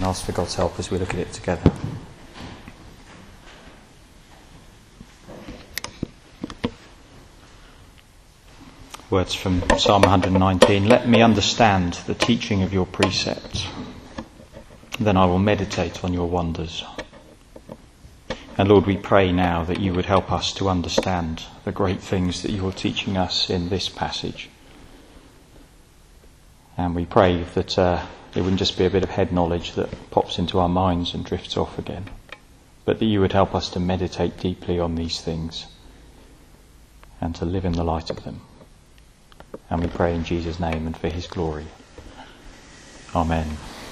ask for God's help as we look at it together. Words from Psalm 119. Let me understand the teaching of your precepts. Then I will meditate on your wonders. And Lord, we pray now that you would help us to understand the great things that you're teaching us in this passage. And we pray that it wouldn't just be a bit of head knowledge that pops into our minds and drifts off again, but that you would help us to meditate deeply on these things and to live in the light of them. And we pray in Jesus' name and for his glory. Amen.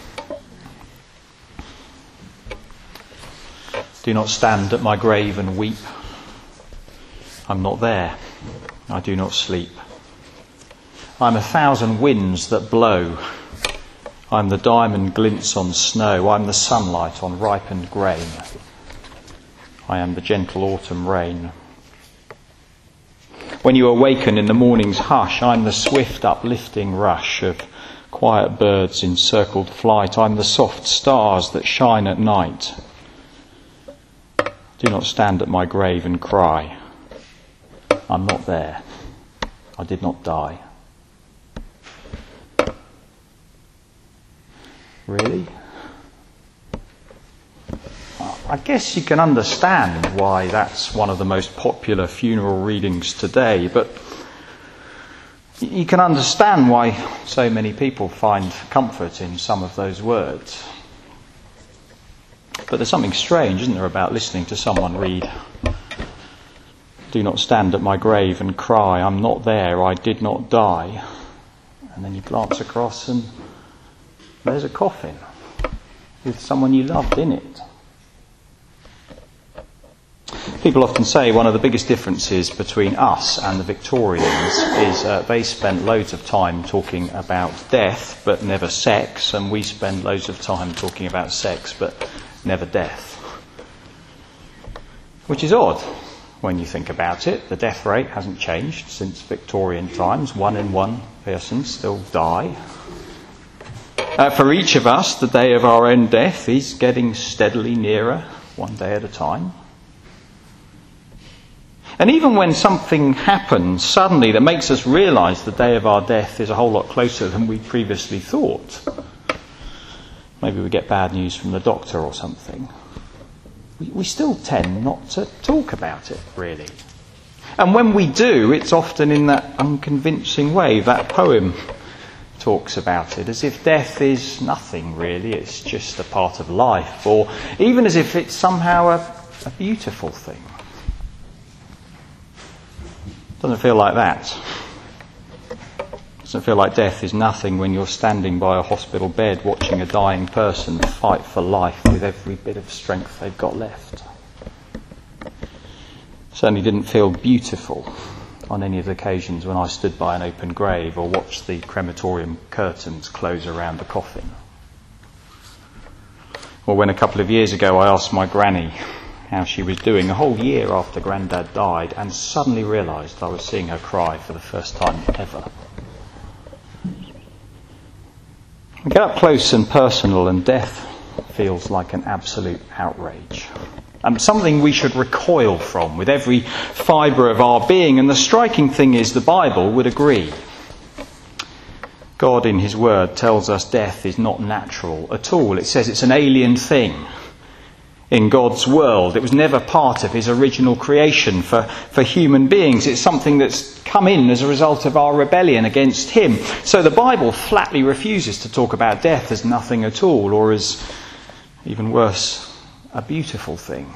Do not stand at my grave and weep. I'm not there. I do not sleep. I'm 1,000 winds that blow. I'm the diamond glints on snow. I'm the sunlight on ripened grain. I am the gentle autumn rain. When you awaken in the morning's hush, I'm the swift uplifting rush of quiet birds in circled flight. I'm the soft stars that shine at night. Do not stand at my grave and cry. I'm not there. I did not die. Really? I guess you can understand why that's one of the most popular funeral readings today, but you can understand why so many people find comfort in some of those words. But there's something strange, isn't there, about listening to someone read, do not stand at my grave and cry, I'm not there, I did not die. And then you glance across and there's a coffin with someone you loved in it. People often say one of the biggest differences between us and the Victorians is they spent loads of time talking about death but never sex, and we spend loads of time talking about sex but never death. Which is odd when you think about it. The death rate hasn't changed since Victorian times. 1 in 1 persons still die. For each of us, the day of our own death is getting steadily nearer, one day at a time. And even when something happens suddenly that makes us realise the day of our death is a whole lot closer than we previously thought, maybe we get bad news from the doctor or something, we still tend not to talk about it, really. And when we do, it's often in that unconvincing way. That poem talks about it as if death is nothing, really. It's just a part of life, or even as if it's somehow a beautiful thing. Doesn't feel like that. Doesn't feel like death is nothing when you're standing by a hospital bed watching a dying person fight for life with every bit of strength they've got left. Certainly didn't feel beautiful on any of the occasions when I stood by an open grave or watched the crematorium curtains close around the coffin. Or when a couple of years ago I asked my granny how she was doing a whole year after Grandad died, and suddenly realised I was seeing her cry for the first time ever. We get up close and personal, and death feels like an absolute outrage. Something we should recoil from with every fibre of our being. And the striking thing is the Bible would agree. God in his word tells us death is not natural at all. It says it's an alien thing in God's world. It was never part of his original creation for human beings. It's something that's come in as a result of our rebellion against him. So the Bible flatly refuses to talk about death as nothing at all, or as, even worse, a beautiful thing.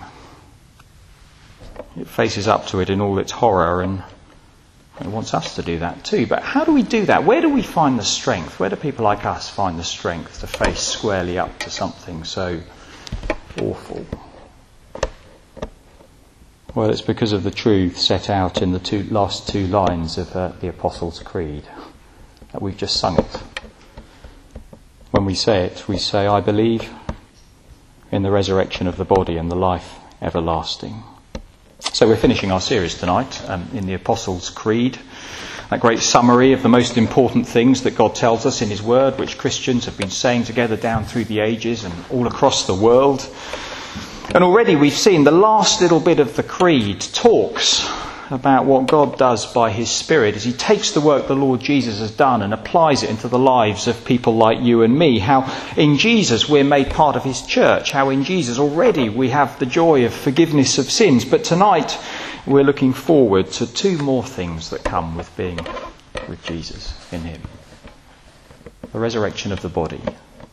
It faces up to it in all its horror, and it wants us to do that too. But how do we do that? Where do we find the strength? Where do people like us find the strength to face squarely up to something so awful? Well, it's because of the truth set out in the last two lines of the Apostles' Creed. That we've just sung it. When we say it, we say, I believe in the resurrection of the body and the life everlasting. So we're finishing our series tonight in the Apostles' Creed. that great summary of the most important things that God tells us in his word, which Christians have been saying together down through the ages and all across the world. And already we've seen the last little bit of the creed talks about what God does by his Spirit as he takes the work the Lord Jesus has done and applies it into the lives of people like you and me. How in Jesus we're made part of his church. How in Jesus already we have the joy of forgiveness of sins. But tonight we're looking forward to two more things that come with being with Jesus in him. The resurrection of the body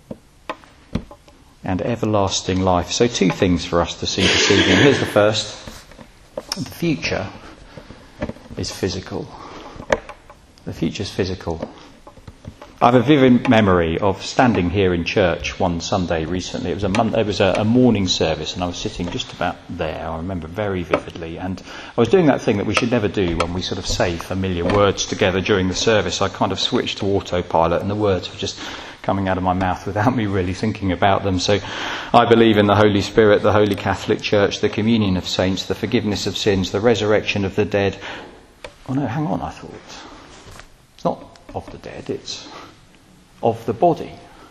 and everlasting life. So two things for us to see this evening. Here's the first. The future is physical. The future's physical. I have a vivid memory of standing here in church one Sunday recently. It was a morning service and I was sitting just about there. I remember very vividly. And I was doing that thing that we should never do when we sort of say familiar words together during the service. I kind of switched to autopilot and the words were just coming out of my mouth without me really thinking about them. So I believe in the Holy Spirit, the Holy Catholic Church, the communion of saints, the forgiveness of sins, the resurrection of the dead. Oh no, hang on, I thought. It's not of the dead, it's of the body.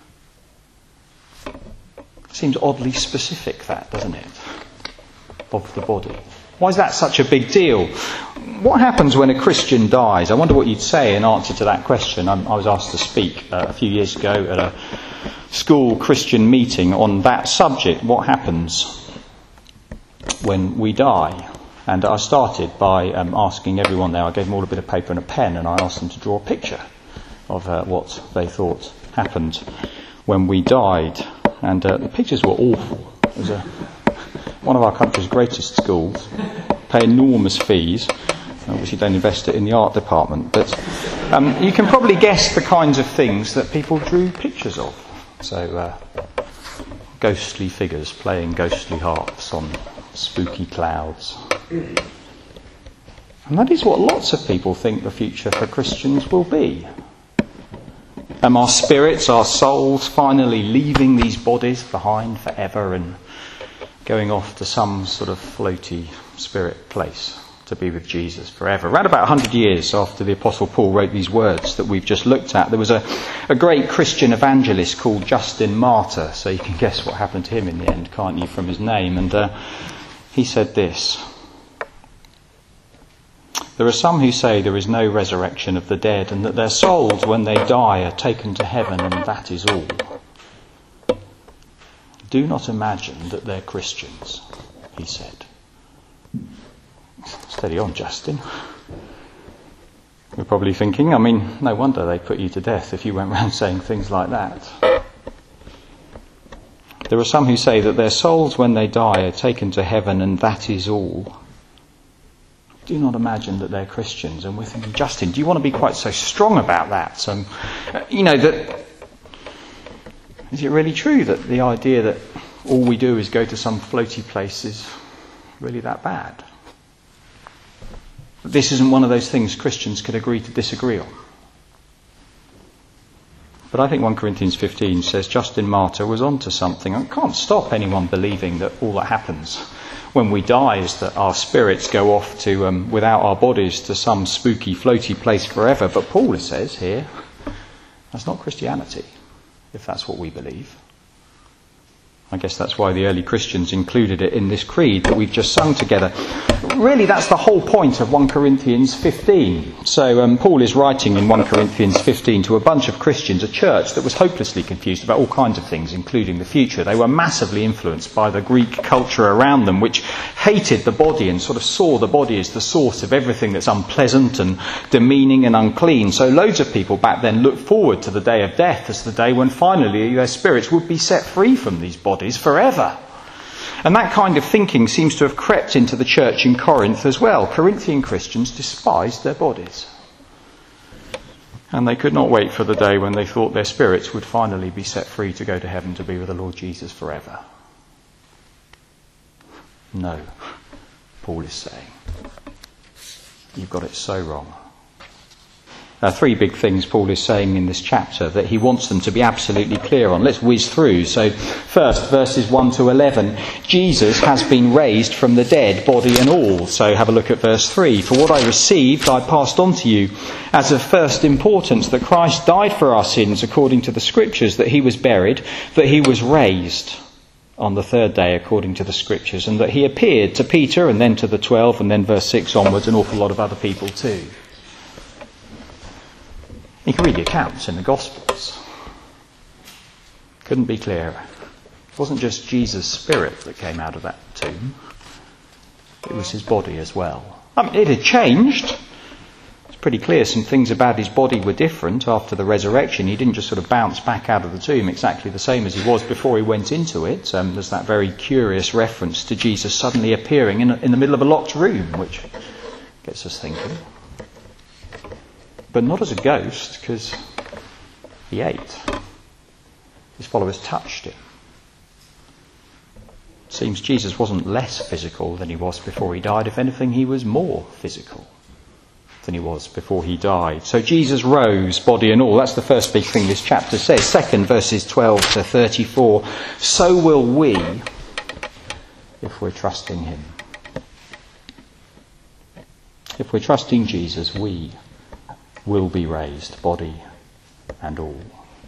Seems oddly specific, that, doesn't it? Of the body. Why is that such a big deal? What happens when a Christian dies? I wonder what you'd say in answer to that question. I was asked to speak a few years ago at a school Christian meeting on that subject. What happens when we die? And I started by asking everyone there, I gave them all a bit of paper and a pen, and I asked them to draw a picture of what they thought happened when we died. And the pictures were awful. It was one of our country's greatest schools, pay enormous fees. Obviously don't invest it in the art department. But you can probably guess the kinds of things that people drew pictures of. So ghostly figures playing ghostly harps on spooky clouds. And that is what lots of people think the future for Christians will be. Our spirits, our souls finally leaving these bodies behind forever and going off to some sort of floaty spirit place to be with Jesus forever. Around about 100 years after the Apostle Paul wrote these words that we've just looked at, there was a great Christian evangelist called Justin Martyr. So you can guess what happened to him in the end, can't you, from his name? And he said this: "There are some who say there is no resurrection of the dead and that their souls, when they die, are taken to heaven and that is all. Do not imagine that they're Christians," he said. Steady on, Justin. You're probably thinking, no wonder they put you to death if you went around saying things like that. There are some who say that their souls, when they die, are taken to heaven and that is all. Do not imagine that they're Christians. And we're thinking, Justin, do you want to be quite so strong about that? That is it really true that the idea that all we do is go to some floaty place is really that bad? This isn't one of those things Christians could agree to disagree on. But I think 1 Corinthians 15 says Justin Martyr was onto something. I can't stop anyone believing that all that happens when we die is that our spirits go off to, without our bodies, to some spooky, floaty place forever. But Paul says here, that's not Christianity, if that's what we believe. I guess that's why the early Christians included it in this creed that we've just sung together. Really, that's the whole point of 1 Corinthians 15. So Paul is writing in 1 Corinthians 15 to a bunch of Christians, a church that was hopelessly confused about all kinds of things, including the future. They were massively influenced by the Greek culture around them, which hated the body and sort of saw the body as the source of everything that's unpleasant and demeaning and unclean. So loads of people back then looked forward to the day of death as the day when finally their spirits would be set free from these bodies forever. And that kind of thinking seems to have crept into the church in Corinth as well. Corinthian Christians despised their bodies. And they could not wait for the day when they thought their spirits would finally be set free to go to heaven to be with the Lord Jesus forever. No, Paul is saying, you've got it so wrong. Three big things Paul is saying in this chapter that he wants them to be absolutely clear on. Let's whiz through. So first, verses 1 to 11. Jesus has been raised from the dead, body and all. So have a look at verse 3. For what I received, I passed on to you as of first importance, that Christ died for our sins according to the Scriptures, that he was buried, that he was raised on the third day according to the Scriptures, and that he appeared to Peter and then to the 12, and then verse 6 onwards, an awful lot of other people too. You can read the accounts in the Gospels. Couldn't be clearer. It wasn't just Jesus' spirit that came out of that tomb. It was his body as well. I mean, it had changed. It's pretty clear some things about his body were different after the resurrection. He didn't just sort of bounce back out of the tomb exactly the same as he was before he went into it. There's that very curious reference to Jesus suddenly appearing in the middle of a locked room, which gets us thinking. But not as a ghost, because he ate. His followers touched him. It seems Jesus wasn't less physical than he was before he died. If anything, he was more physical than he was before he died. So Jesus rose, body and all. That's the first big thing this chapter says. Second, verses 12 to 34. So will we, if we're trusting him. If we're trusting Jesus, we will be raised, body and all.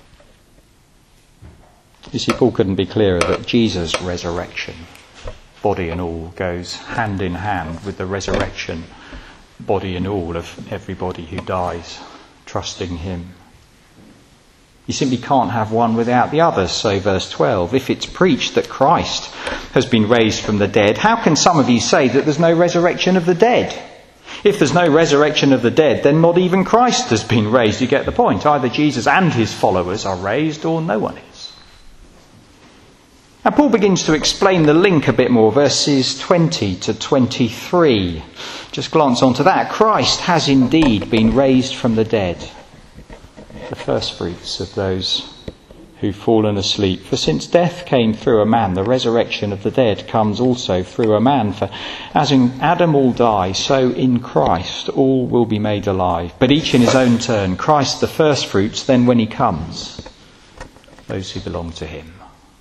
You see, Paul couldn't be clearer that Jesus' resurrection, body and all, goes hand in hand with the resurrection, body and all, of everybody who dies trusting him. You simply can't have one without the other. So verse 12, if it's preached that Christ has been raised from the dead, how can some of you say that there's no resurrection of the dead? If there's no resurrection of the dead, then not even Christ has been raised. You get the point. Either Jesus and his followers are raised, or no one is. Now Paul begins to explain the link a bit more, verses 20 to 23. Just glance onto that. Christ has indeed been raised from the dead, the first fruits of those who've fallen asleep. For since death came through a man, the resurrection of the dead comes also through a man. For as in Adam all die, so in Christ all will be made alive. But each in his own turn. Christ the first fruits, then when he comes, those who belong to him.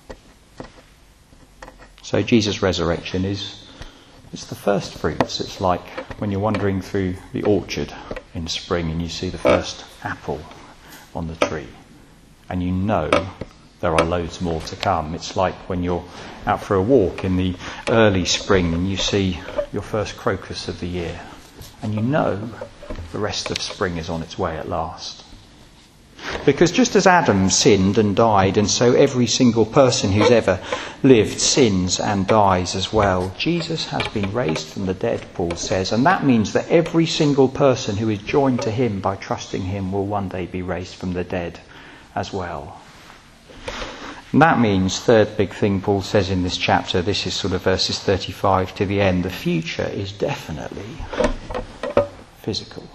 So Jesus' resurrection it's the first fruits. It's like when you're wandering through the orchard in spring and you see the first apple on the tree. And you know there are loads more to come. It's like when you're out for a walk in the early spring and you see your first crocus of the year. And you know the rest of spring is on its way at last. Because just as Adam sinned and died, and so every single person who's ever lived sins and dies as well, Jesus has been raised from the dead, Paul says. And that means that every single person who is joined to him by trusting him will one day be raised from the dead as well. And that means, third big thing Paul says in this chapter, this is sort of verses 35 to the end, the future is definitely physical.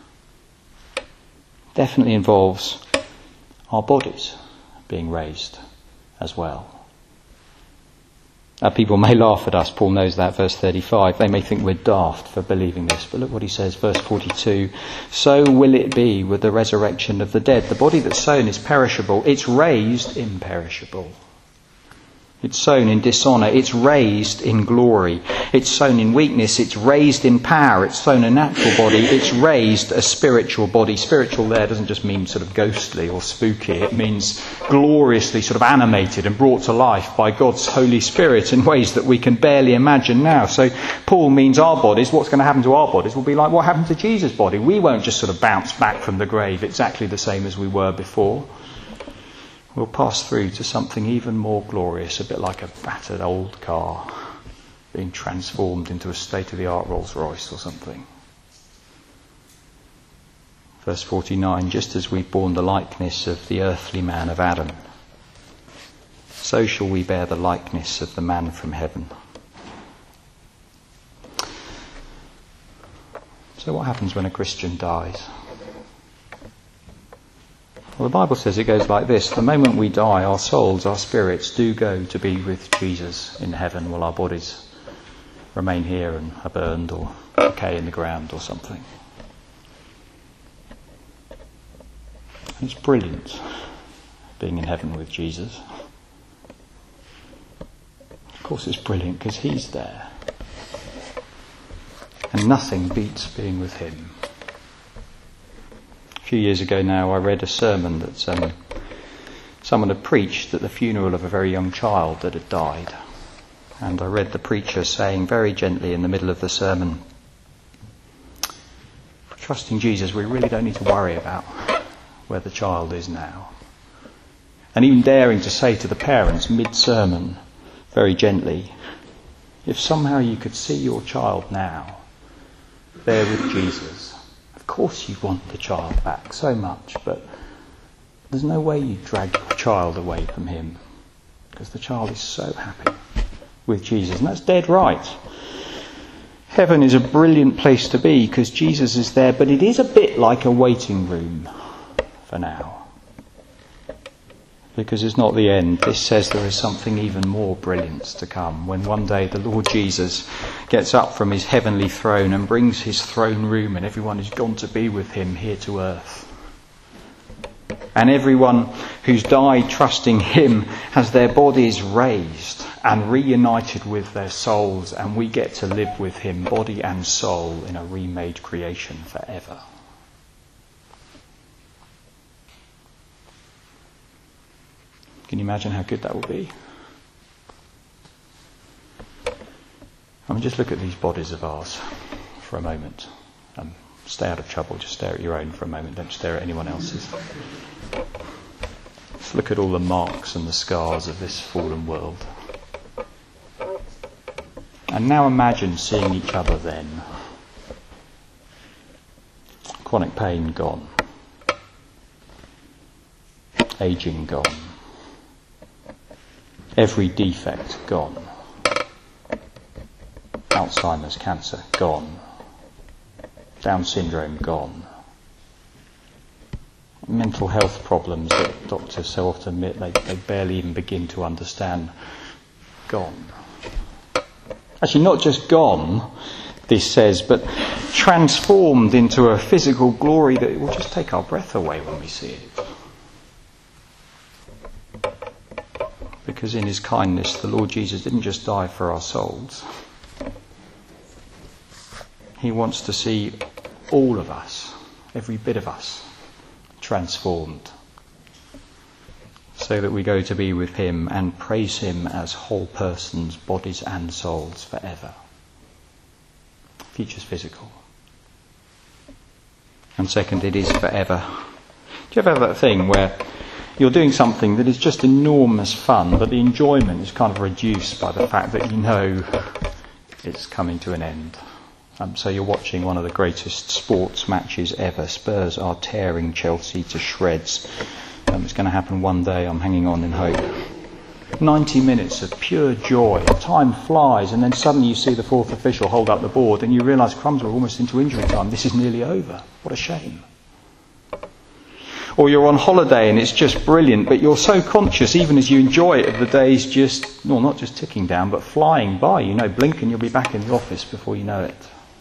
Definitely involves our bodies being raised as well. People may laugh at us, Paul knows that, verse 35. They may think we're daft for believing this, but look what he says, verse 42. So will it be with the resurrection of the dead. The body that's sown is perishable, it's raised imperishable. It's sown in dishonour, it's raised in glory. It's sown in weakness, it's raised in power. It's sown a natural body, it's raised a spiritual body. Spiritual there doesn't just mean sort of ghostly or spooky. It means gloriously sort of animated and brought to life by God's Holy Spirit in ways that we can barely imagine now. So Paul means our bodies, what's going to happen to our bodies will be like what happened to Jesus' body. We won't just sort of bounce back from the grave exactly the same as we were before. We'll pass through to something even more glorious, a bit like a battered old car being transformed into a state-of-the-art Rolls-Royce or something. Verse 49, just as we've borne the likeness of the earthly man of Adam, so shall we bear the likeness of the man from heaven. So what happens when a Christian dies? Well, the Bible says it goes like this. The moment we die, our souls, our spirits do go to be with Jesus in heaven, while our bodies remain here and are burned or decay in the ground or something. It's brilliant being in heaven with Jesus. Of course it's brilliant because he's there. And nothing beats being with him. A few years ago now I read a sermon that someone had preached at the funeral of a very young child that had died. And I read the preacher saying very gently in the middle of the sermon, trusting Jesus, we really don't need to worry about where the child is now. And even daring to say to the parents mid-sermon, very gently, if somehow you could see your child now, there with Jesus, of course you want the child back so much, but there's no way you drag your child away from him, because the child is so happy with Jesus. And that's dead right. Heaven is a brilliant place to be because Jesus is there, but it is a bit like a waiting room for now. Because it's not the end. This says there is something even more brilliant to come when one day the Lord Jesus gets up from his heavenly throne and brings his throne room and everyone who's gone to be with him here to earth. And everyone who's died trusting him has their bodies raised and reunited with their souls, and we get to live with him, body and soul, in a remade creation forever. Can you imagine how good that will be? I mean, just look at these bodies of ours for a moment. Stay out of trouble, just stare at your own for a moment, don't stare at anyone else's. Just look at all the marks and the scars of this fallen world. And now imagine seeing each other then. Chronic pain gone. Ageing gone. Every defect gone. Alzheimer's, cancer gone. Down syndrome gone. Mental health problems that doctors so often admit they barely even begin to understand gone. Actually, not just gone, this says, but transformed into a physical glory that will just take our breath away when we see it. Because in his kindness, the Lord Jesus didn't just die for our souls. He wants to see all of us, every bit of us, transformed, so that we go to be with him and praise him as whole persons, bodies and souls forever. Future's physical. And second, it is forever. Do you ever have that thing where you're doing something that is just enormous fun, but the enjoyment is kind of reduced by the fact that you know it's coming to an end? So you're watching one of the greatest sports matches ever. Spurs are tearing Chelsea to shreds. It's going to happen one day, I'm hanging on in hope. 90 minutes of pure joy. Time flies, and then suddenly you see the fourth official hold up the board and you realise crumbs, we're almost into injury time. This is nearly over. What a shame. Or you're on holiday and it's just brilliant, but you're so conscious, even as you enjoy it, of the days just, well, not just ticking down, but flying by. You know, blink and you'll be back in the office before you know it.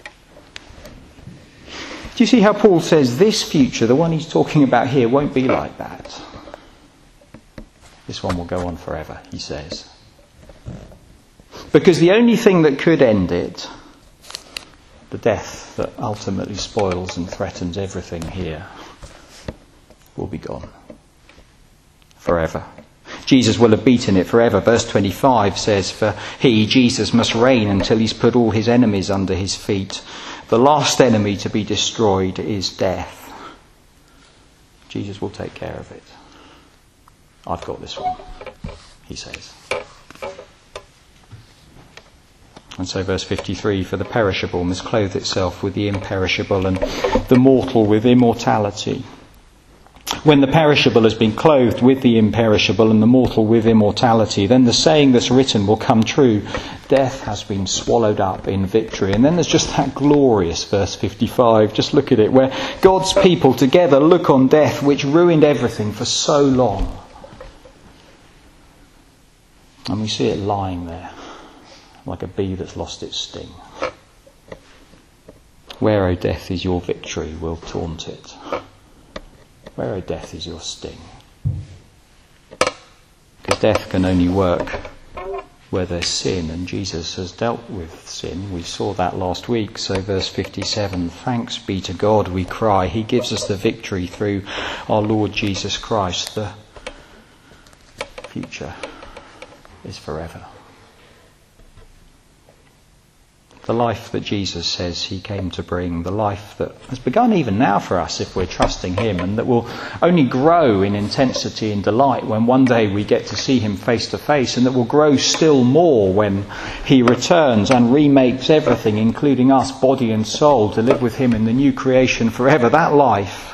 Do you see how Paul says this future, the one he's talking about here, won't be like that? This one will go on forever, he says. Because the only thing that could end it, the death that ultimately spoils and threatens everything here, will be gone. Forever. Jesus will have beaten it forever. Verse 25 says, for he, Jesus, must reign until he's put all his enemies under his feet. The last enemy to be destroyed is death. Jesus will take care of it. I've got this one, he says. And so verse 53, for the perishable must clothe itself with the imperishable, and the mortal with immortality. When the perishable has been clothed with the imperishable and the mortal with immortality, then the saying that's written will come true. Death has been swallowed up in victory. And then there's just that glorious verse 55. Just look at it, where God's people together look on death, which ruined everything for so long. And we see it lying there, like a bee that's lost its sting. Where, O death, is your victory? Will taunt it. Where, O death, is your sting? Because death can only work where there's sin, and Jesus has dealt with sin. We saw that last week. So verse 57, thanks be to God, we cry. He gives us the victory through our Lord Jesus Christ. The future is forever. The life that Jesus says he came to bring, the life that has begun even now for us if we're trusting him, and that will only grow in intensity and delight when one day we get to see him face to face, and that will grow still more when he returns and remakes everything, including us, body and soul, to live with him in the new creation forever. That life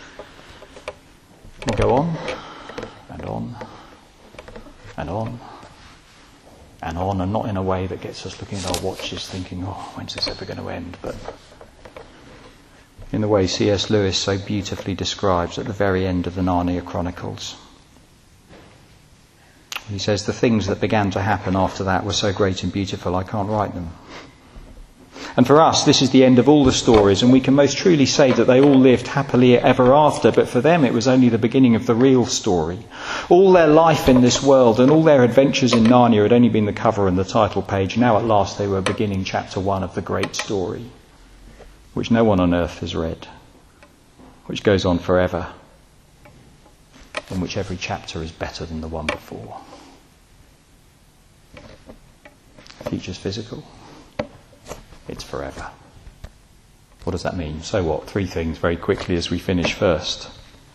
will go on and on and on and on, and not in a way that gets us looking at our watches thinking, oh, when's this ever going to end? But in the way C.S. Lewis so beautifully describes at the very end of the Narnia Chronicles. He says, the things that began to happen after that were so great and beautiful, I can't write them. And for us, this is the end of all the stories, and we can most truly say that they all lived happily ever after, but for them it was only the beginning of the real story. All their life in this world and all their adventures in Narnia had only been the cover and the title page. Now at last they were beginning chapter 1 of the great story, which no one on earth has read, which goes on forever, in which every chapter is better than the one before. The future's physical. It's forever. What does that mean? So what? 3 things very quickly as we finish. First,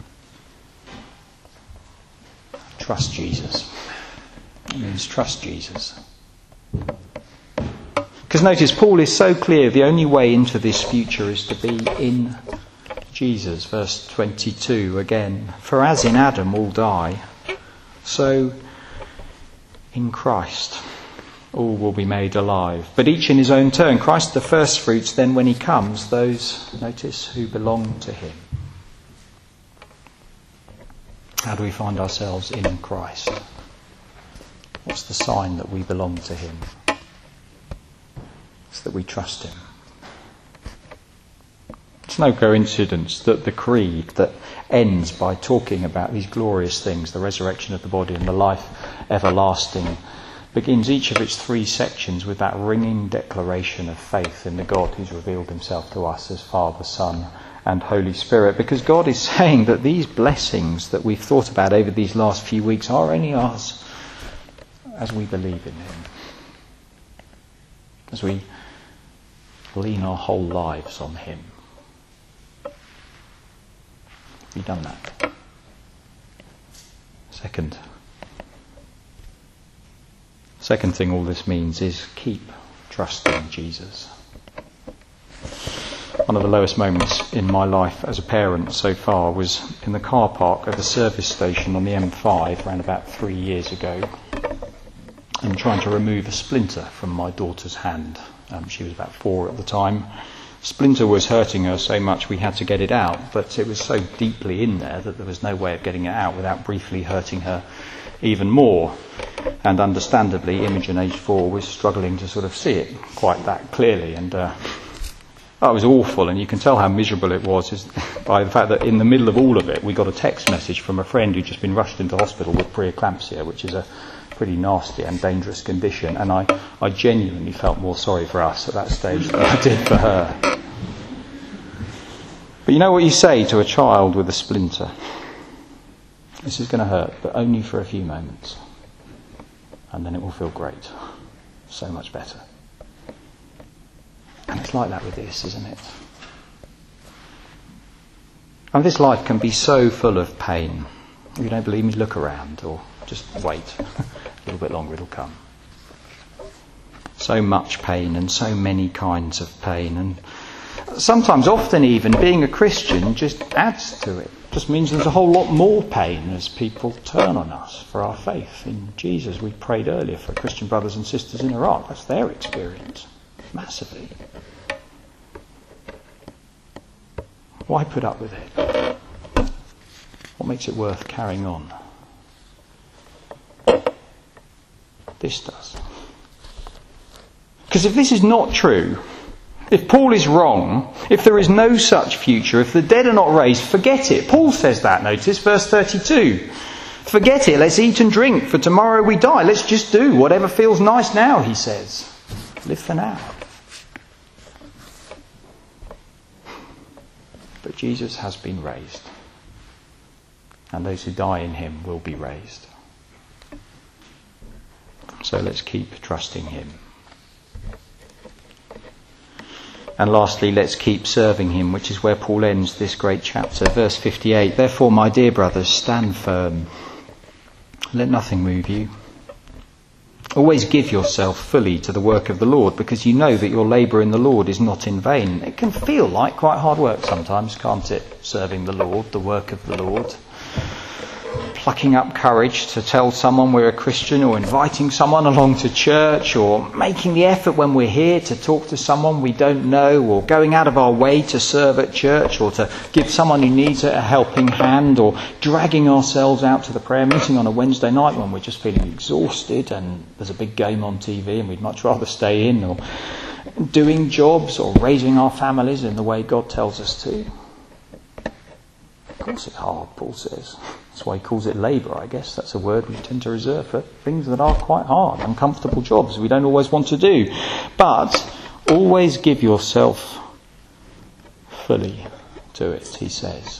trust Jesus. It means trust Jesus. Because notice, Paul is so clear the only way into this future is to be in Jesus. Verse 22 again. For as in Adam all die, so in Christ all will be made alive, but each in his own turn. Christ the first fruits, then when he comes, those, notice, who belong to him. How do we find ourselves in Christ? What's the sign that we belong to him? It's that we trust him. It's no coincidence that the creed that ends by talking about these glorious things, the resurrection of the body and the life everlasting, begins each of its 3 sections with that ringing declaration of faith in the God who's revealed himself to us as Father, Son and Holy Spirit. Because God is saying that these blessings that we've thought about over these last few weeks are only ours as we believe in him, as we lean our whole lives on him. Have you done that? Second thing all this means is keep trusting Jesus. One of the lowest moments in my life as a parent so far was in the car park of a service station on the M5 around about 3 years ago, and trying to remove a splinter from my daughter's hand. She was about 4 at the time. Splinter was hurting her so much we had to get it out, but it was so deeply in there that there was no way of getting it out without briefly hurting her even more. And understandably, Imogen, age 4, was struggling to sort of see it quite that clearly. And it was awful, and you can tell how miserable it was by the fact that in the middle of all of it, we got a text message from a friend who'd just been rushed into hospital with preeclampsia, which is a pretty nasty and dangerous condition. And I genuinely felt more sorry for us at that stage than I did for her. But you know what you say to a child with a splinter? This is going to hurt, but only for a few moments. And then it will feel great. So much better. And it's like that with this, isn't it? And this life can be so full of pain. If you don't believe me, look around, or just wait. A little bit longer, it'll come. So much pain, and so many kinds of pain. And sometimes, often even, being a Christian just adds to it. Just means there's a whole lot more pain as people turn on us for our faith in Jesus. We prayed earlier for Christian brothers and sisters in Iraq. That's their experience, massively. Why put up with it? What makes it worth carrying on? This does. Because if this is not true, If Paul is wrong, if there is no such future, if the dead are not raised, forget it. Paul says that, notice, verse 32. Forget it, let's eat and drink, for tomorrow we die. Let's just do whatever feels nice now, he says. Live for now. But Jesus has been raised, and those who die in him will be raised. So let's keep trusting him. And lastly, let's keep serving him, which is where Paul ends this great chapter. Verse 58, therefore, my dear brothers, stand firm. Let nothing move you. Always give yourself fully to the work of the Lord, because you know that your labour in the Lord is not in vain. It can feel like quite hard work sometimes, can't it? Serving the Lord, the work of the Lord. Plucking up courage to tell someone we're a Christian, or inviting someone along to church, or making the effort when we're here to talk to someone we don't know, or going out of our way to serve at church, or to give someone who needs it a helping hand, or dragging ourselves out to the prayer meeting on a Wednesday night when we're just feeling exhausted and there's a big game on TV and we'd much rather stay in, or doing jobs or raising our families in the way God tells us to. Of course it's hard, Paul says. That's why he calls it labour, I guess. That's a word we tend to reserve for things that are quite hard, uncomfortable jobs we don't always want to do. But always give yourself fully to it, he says.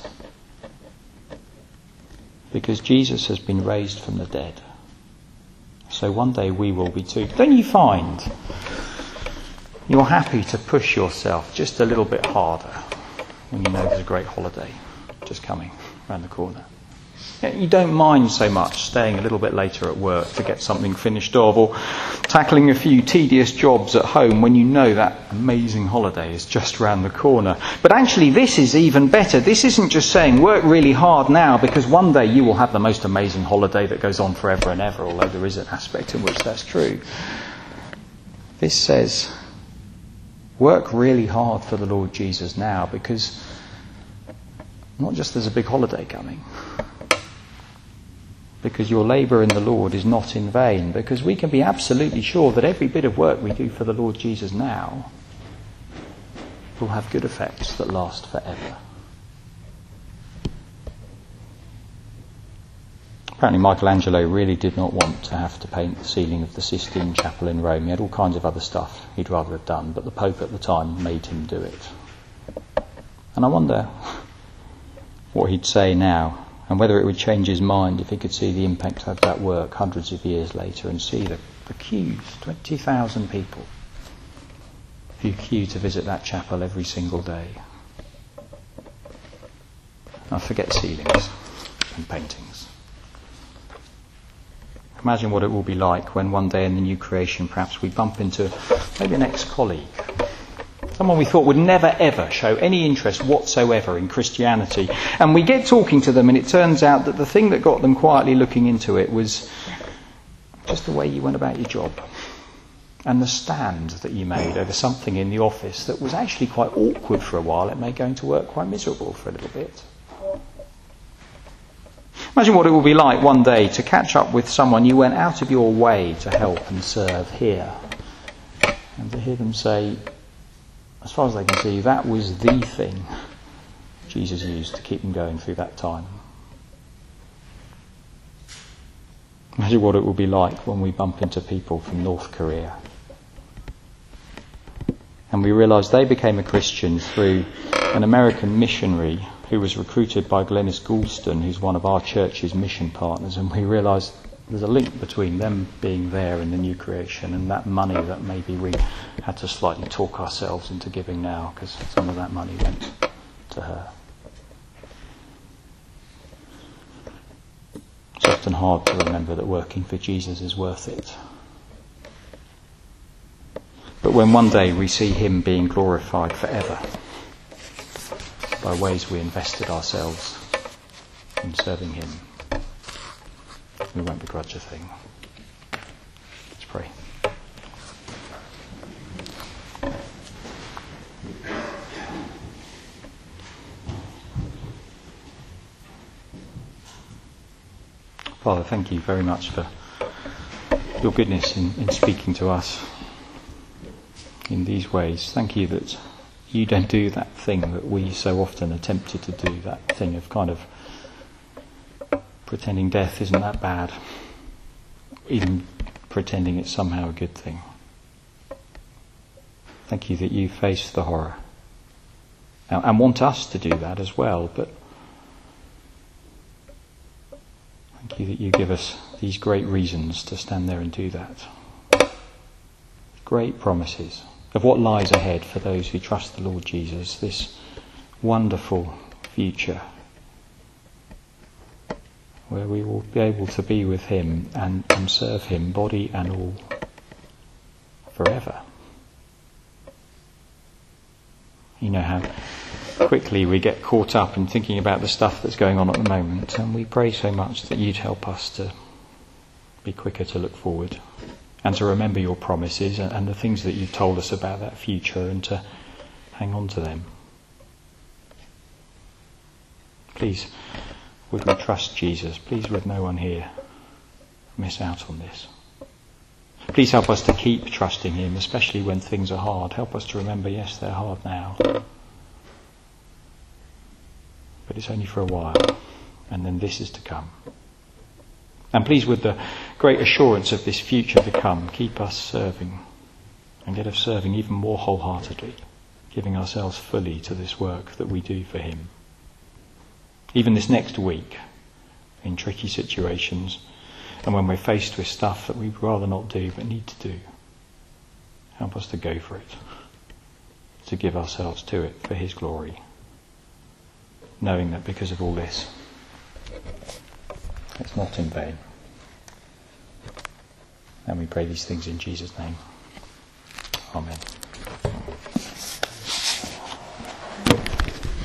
Because Jesus has been raised from the dead. So one day we will be too. Don't you find you're happy to push yourself just a little bit harder when you know there's a great holiday just coming around the corner? You don't mind so much staying a little bit later at work to get something finished off, or tackling a few tedious jobs at home when you know that amazing holiday is just round the corner. But actually this is even better. This isn't just saying work really hard now because one day you will have the most amazing holiday that goes on forever and ever, although there is an aspect in which that's true. This says work really hard for the Lord Jesus now, because not just there's a big holiday coming, because your labour in the Lord is not in vain, because we can be absolutely sure that every bit of work we do for the Lord Jesus now will have good effects that last forever. Apparently Michelangelo really did not want to have to paint the ceiling of the Sistine Chapel in Rome. He had all kinds of other stuff he'd rather have done, but the Pope at the time made him do it. And I wonder what he'd say now, and whether it would change his mind if he could see the impact of that work hundreds of years later, and see the queues, 20,000 people who queue to visit that chapel every single day. Now forget ceilings and paintings. Imagine what it will be like when one day in the new creation perhaps we bump into maybe an ex-colleague, someone we thought would never ever show any interest whatsoever in Christianity. And we get talking to them and it turns out that the thing that got them quietly looking into it was just the way you went about your job. And the stand that you made over something in the office that was actually quite awkward for a while. It made going to work quite miserable for a little bit. Imagine what it will be like one day to catch up with someone you went out of your way to help and serve here. And to hear them say, as far as they can see, that was the thing Jesus used to keep them going through that time. Imagine what it will be like when we bump into people from North Korea and we realise they became a Christian through an American missionary who was recruited by Glenys Goulston, who's one of our church's mission partners, and we realise there's a link between them being there in the new creation and that money that maybe we had to slightly talk ourselves into giving now, because some of that money went to her. It's often hard to remember that working for Jesus is worth it. But when one day we see him being glorified forever by ways we invested ourselves in serving him, we won't begrudge a thing. Let's pray. Father, thank you very much for your goodness in speaking to us. in these ways. Thank you that you don't do that thing that we so often are tempted to do, that thing of kind of pretending death isn't that bad, even pretending it's somehow a good thing. Thank you that you face the horror and want us to do that as well, but thank you that you give us these great reasons to stand there and do that. Great promises of what lies ahead for those who trust the Lord Jesus, this wonderful future where we will be able to be with him and serve him, body and all, forever. You know how quickly we get caught up in thinking about the stuff that's going on at the moment, and we pray so much that you'd help us to be quicker to look forward and to remember your promises and the things that you've told us about that future, and to hang on to them. Please, would we trust Jesus? Please, would no one here miss out on this? Please help us to keep trusting him, especially when things are hard. Help us to remember, yes, they're hard now, but it's only for a while, and then this is to come. And please, with the great assurance of this future to come, keep us serving, and get us serving even more wholeheartedly, giving ourselves fully to this work that we do for him. Even this next week, in tricky situations, and when we're faced with stuff that we'd rather not do but need to do, help us to go for it, to give ourselves to it for his glory, knowing that because of all this, it's not in vain. And we pray these things in Jesus' name. Amen.